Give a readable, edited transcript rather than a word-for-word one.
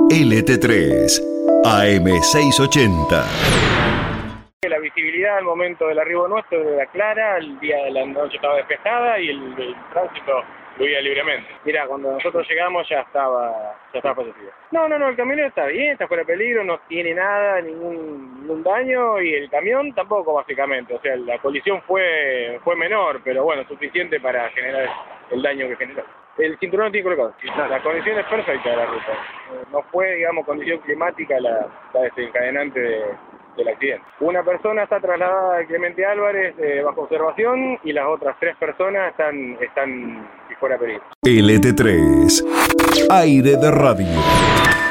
LT3, AM680. La visibilidad al momento del arribo nuestro era clara, el día de la noche estaba despejada y el tránsito fluía libremente. Mirá, cuando nosotros llegamos ya estaba fallecido. No, el camionero está bien, está fuera de peligro, no tiene nada, ningún daño, y el camión tampoco, básicamente. O sea, la colisión fue menor, pero bueno, suficiente para generar el daño que generó. El cinturón anticolocado. La condición es perfecta de la ruta. No fue, digamos, condición climática la desencadenante del accidente. Una persona está trasladada a Clemente Álvarez bajo observación y las otras 3 personas están fuera de peligro. LT3, aire de radio.